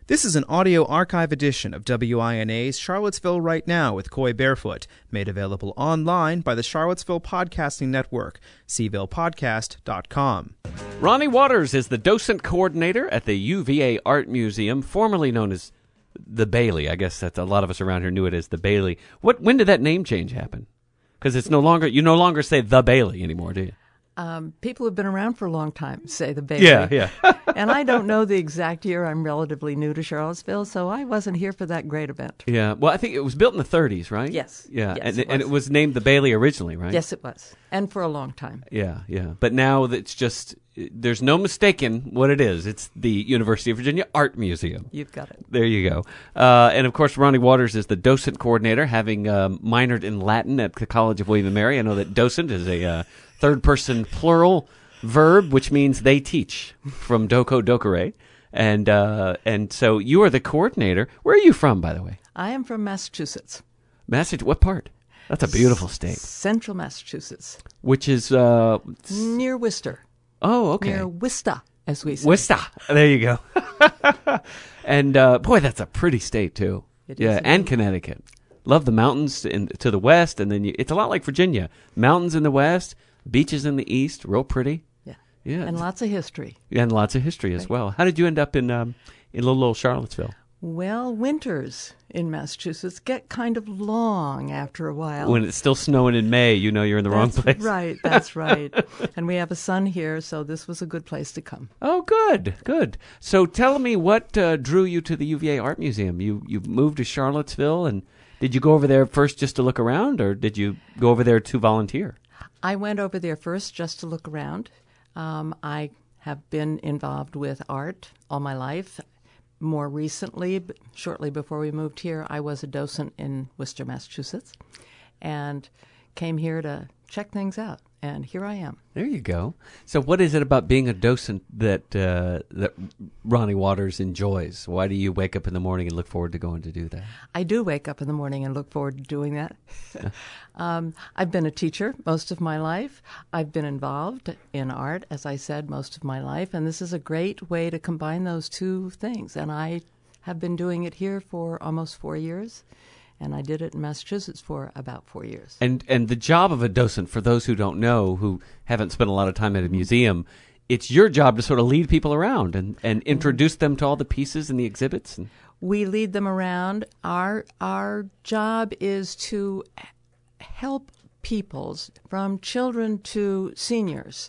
This is an audio archive edition of WINA's Charlottesville Right Now with Coy Barefoot, made available online by the Charlottesville Podcasting Network, cvillePodcast.com. Ronnie Waters is the docent coordinator at the UVA Art Museum, formerly known as the Bailey. I guess that's a lot of us around here knew it as the Bailey. When did that name change happen? Because it's you no longer say the Bailey anymore, do you? People who've been around for a long time say the Bailey. Yeah. And I don't know the exact year. I'm relatively new to Charlottesville, so I wasn't here for that great event. Yeah. Well, I think it was built in the 30s, right? Yes. Yeah. Yes, and it was named the Bailey originally, right? Yes, it was. And for a long time. Yeah. But now it's just, there's no mistaking what it is. It's the University of Virginia Art Museum. You've got it. There you go. And, of course, Ronnie Waters is the docent coordinator, having minored in Latin at the College of William & Mary. I know that docent is a third-person plural verb, which means they teach, from doco docere. And so you are the coordinator. Where are you from, by the way? I am from Massachusetts. What part? That's a beautiful state. Central Massachusetts. Which is... near Worcester. Oh, okay. Near Worcester, as we say. Worcester. There you go. And, boy, that's a pretty state, too. It is. And Connecticut. Love the mountains to the west, and then it's a lot like Virginia. Mountains in the west, beaches in the east, real pretty. Yeah. And lots of history. And lots of history as well. How did you end up in little old Charlottesville? Well, winters in Massachusetts get kind of long after a while. When it's still snowing in May, you know you're in the wrong place. Right, that's right. And we have a son here, so this was a good place to come. Oh, good. So tell me what drew you to the UVA Art Museum. You moved to Charlottesville, and did you go over there first just to look around, or did you go over there to volunteer? I went over there first just to look around. I have been involved with art all my life. More recently, shortly before we moved here, I was a docent in Worcester, Massachusetts, and came here to check things out. And here I am. There you go. So what is it about being a docent that Ronnie Waters enjoys? Why do you wake up in the morning and look forward to going to do that? I do wake up in the morning and look forward to doing that. I've been a teacher most of my life. I've been involved in art, as I said, most of my life. And this is a great way to combine those two things. And I have been doing it here for almost 4 years. And I did it in Massachusetts for about 4 years. And the job of a docent, for those who don't know, who haven't spent a lot of time at a museum, it's your job to sort of lead people around and introduce them to all the pieces and the exhibits. We lead them around. Our job is to help peoples, from children to seniors,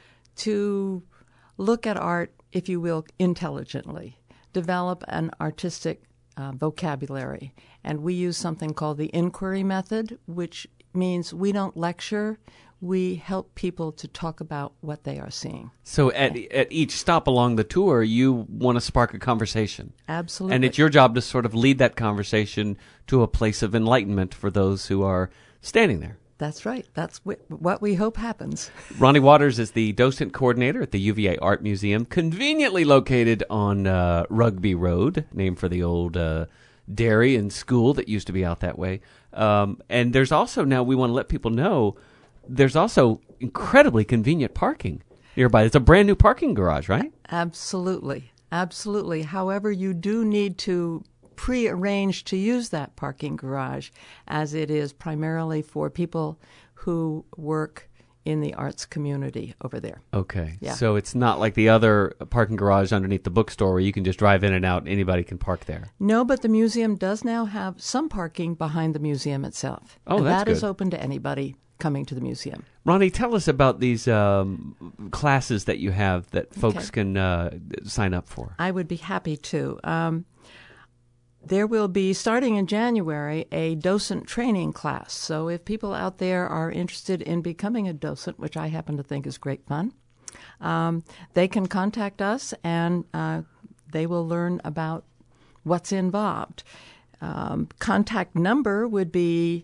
to look at art, if you will, intelligently, develop an artistic vocabulary. And we use something called the inquiry method, which means we don't lecture. We help people to talk about what they are seeing. So at each stop along the tour, you want to spark a conversation. Absolutely. And it's your job to sort of lead that conversation to a place of enlightenment for those who are standing there. That's right. That's what we hope happens. Ronnie Waters is the docent coordinator at the UVA Art Museum, conveniently located on Rugby Road, named for the old dairy and school that used to be out that way. And there's also, now we want to let people know, there's also incredibly convenient parking nearby. It's a brand new parking garage, right? Absolutely. Absolutely. However, you do need to pre-arrange to use that parking garage, as it is primarily for people who work in the arts community over there. Okay. Yeah. So it's not like the other parking garage underneath the bookstore where you can just drive in and out and anybody can park there. No, but the museum does now have some parking behind the museum itself. Oh, and that's that good. is open to anybody coming to the museum. Ronnie, tell us about these classes that you have that folks can sign up for. I would be happy to. There will be, starting in January, a docent training class. So if people out there are interested in becoming a docent, which I happen to think is great fun, they can contact us and they will learn about what's involved. Contact number would be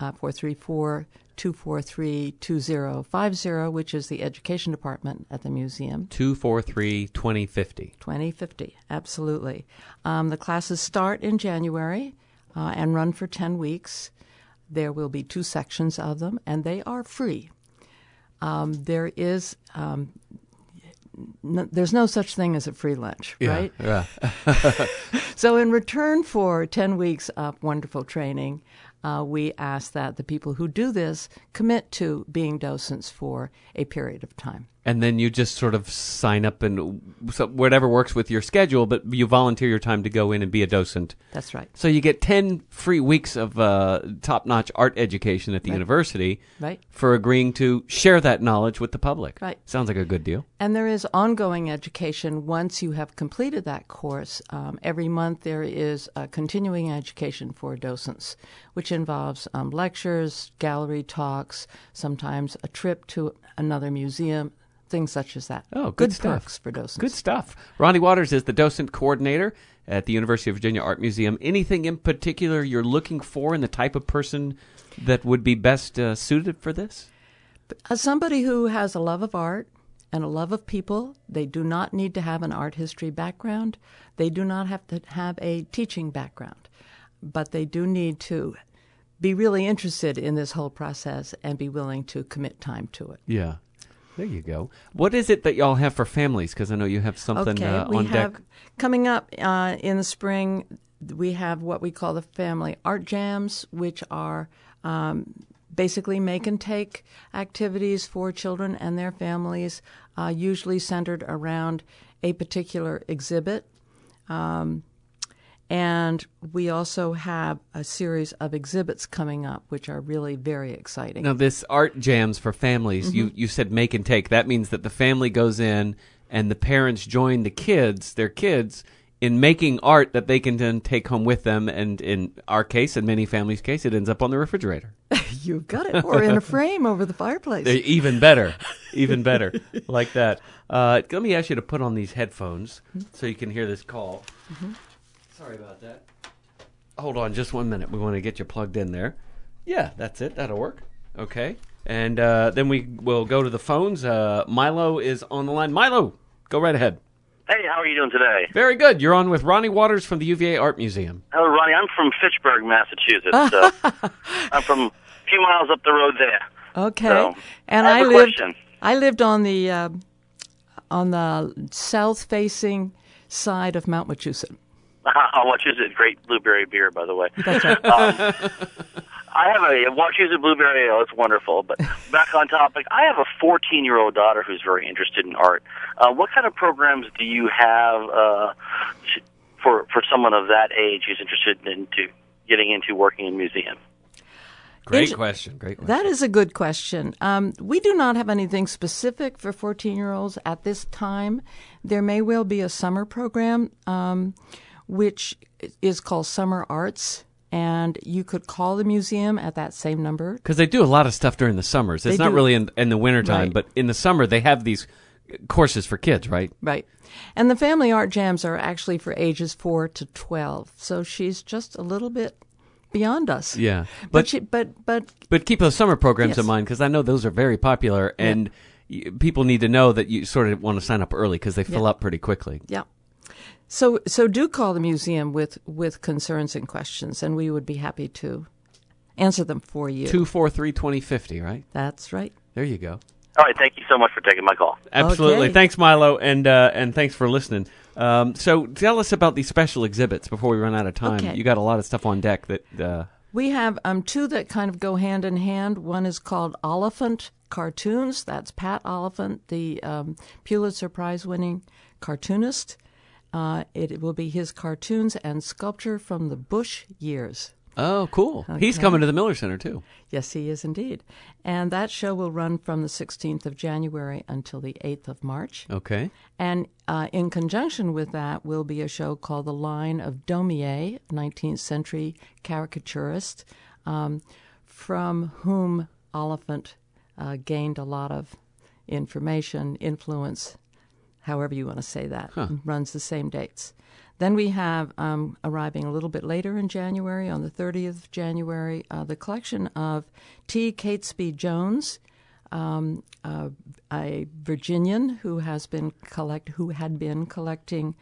434-243-2050, which is the education department at the museum. 243-2050. 2050, absolutely. The classes start in January and run for 10 weeks. There will be 2 sections of them, and they are free. There is there's no such thing as a free lunch, right? Yeah. So in return for 10 weeks of wonderful training, we ask that the people who do this commit to being docents for a period of time. And then you just sort of sign up and whatever works with your schedule, but you volunteer your time to go in and be a docent. That's right. So you get 10 free weeks of top-notch art education at the university for agreeing to share that knowledge with the public. Right. Sounds like a good deal. And there is ongoing education once you have completed that course. Every month there is a continuing education for docents, which involves lectures, gallery talks, sometimes a trip to another museum, things such as that. Oh, good stuff. Perks for docents. Good stuff. Ronnie Waters is the docent coordinator at the University of Virginia Art Museum. Anything in particular you're looking for in the type of person that would be best suited for this? Somebody who has a love of art and a love of people. They do not need to have an art history background. They do not have to have a teaching background. But they do need to be really interested in this whole process and be willing to commit time to it. Yeah. There you go. What is it that y'all have for families? Because I know you have something on deck. Coming up in the spring, we have what we call the family art jams, which are basically make and take activities for children and their families, usually centered around a particular exhibit. And we also have a series of exhibits coming up, which are really very exciting. Now, this art jams for families, you said make and take. That means that the family goes in and the parents join their kids, in making art that they can then take home with them. And in our case, in many families' case, it ends up on the refrigerator. You've got it. Or in a frame over the fireplace. Even better. Even better. Like that. Let me ask you to put on these headphones so you can hear this call. Mm-hmm. Sorry about that. Hold on just 1 minute. We want to get you plugged in there. Yeah, that's it. That'll work. Okay. And then we will go to the phones. Milo is on the line. Milo, go right ahead. Hey, how are you doing today? Very good. You're on with Ronnie Waters from the UVA Art Museum. Hello, Ronnie. I'm from Fitchburg, Massachusetts. I'm from a few miles up the road there. Okay. So, and I have a question. I lived on the south-facing side of Mount Wachusett. Wachusett, great blueberry beer, by the way. That's right. I have a Wachusett blueberry ale. It's wonderful. But back on topic, I have a 14-year-old daughter who's very interested in art. What kind of programs do you have for someone of that age who's interested in getting into working in museums? Great question. That is a good question. We do not have anything specific for 14-year-olds at this time. There may well be a summer program, which is called Summer Arts, and you could call the museum at that same number. Because they do a lot of stuff during the summers. It's not really in the wintertime, Right. but in the summer they have these courses for kids, right? Right. And the family art jams are actually for ages 4 to 12, so she's just a little bit beyond us. Yeah. But keep those summer programs Yes. in mind, because I know those are very popular, and people need to know that you sort of want to sign up early because they fill up pretty quickly. yeah. So do call the museum with concerns and questions, and we would be happy to answer them for you. 243-2050, right? That's right. There you go. All right, thank you so much for taking my call. Absolutely. Okay. Thanks, Milo, and thanks for listening. So tell us about these special exhibits before we run out of time. Okay. You got a lot of stuff on deck that... We have two that kind of go hand in hand. One is called Oliphant Cartoons. That's Pat Oliphant, the Pulitzer Prize-winning cartoonist. It will be his cartoons and sculpture from the Bush years. Oh, cool. Okay. He's coming to the Miller Center, too. Yes, he is indeed. And that show will run from the 16th of January until the 8th of March. Okay. And in conjunction with that will be a show called The Line of Daumier, 19th century caricaturist, from whom Oliphant gained a lot of information, influence, however you want to say that, runs the same dates. Then we have, arriving a little bit later in January, on the 30th of January, the collection of T. Catesby Jones, a Virginian who had been collecting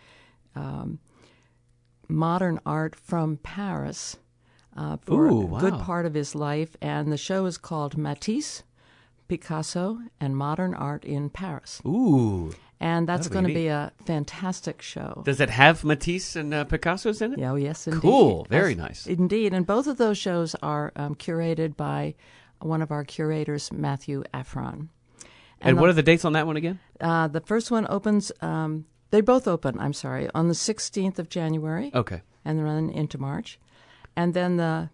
modern art from Paris for a good part of his life. And the show is called Matisse, Picasso, and Modern Art in Paris. Ooh. And that's That'll going to be be a fantastic show. Does it have Matisse and Picasso's in it? Oh, yes, indeed. Cool. Very nice. Indeed. And both of those shows are curated by one of our curators, Matthew Affron. And what are the dates on that one again? The first one opens, they both open, on the 16th of January. Okay. And run into March. And then the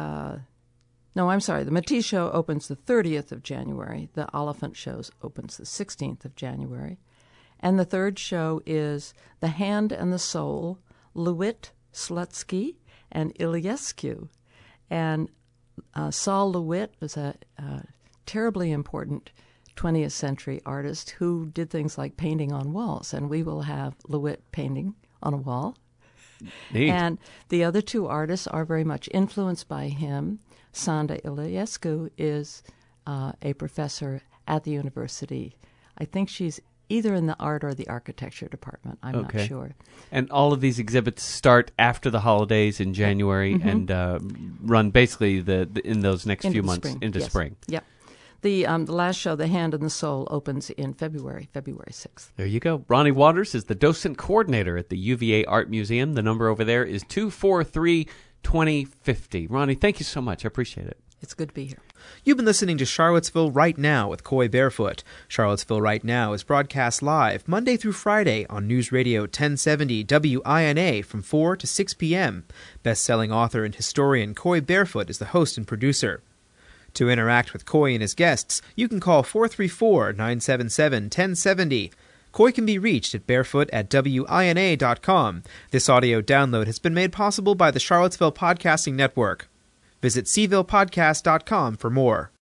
Matisse show opens the 30th of January. The Oliphant shows opens the 16th of January. And the third show is The Hand and the Soul, Lewitt, Slutsky, and Iliescu. And Saul Lewitt was a terribly important 20th century artist who did things like painting on walls. And we will have Lewitt painting on a wall. Neat. And the other two artists are very much influenced by him. Sanda Iliescu is a professor at the university. I think she's either in the art or the architecture department. I'm not sure. And all of these exhibits start after the holidays in January and run basically in those next few months into spring. Yep. The last show, The Hand and the Soul, opens in February 6th. There you go. Ronnie Waters is the docent coordinator at the UVA Art Museum. The number over there is 243-2050. Ronnie, thank you so much. I appreciate it. It's good to be here. You've been listening to Charlottesville Right Now with Coy Barefoot. Charlottesville Right Now is broadcast live Monday through Friday on News Radio 1070 WINA from 4 to 6 p.m. Best-selling author and historian Coy Barefoot is the host and producer. To interact with Coy and his guests, you can call 434-977-1070. Coy can be reached at barefoot@wina.com. This audio download has been made possible by the Charlottesville Podcasting Network. Visit cvillepodcast.com for more.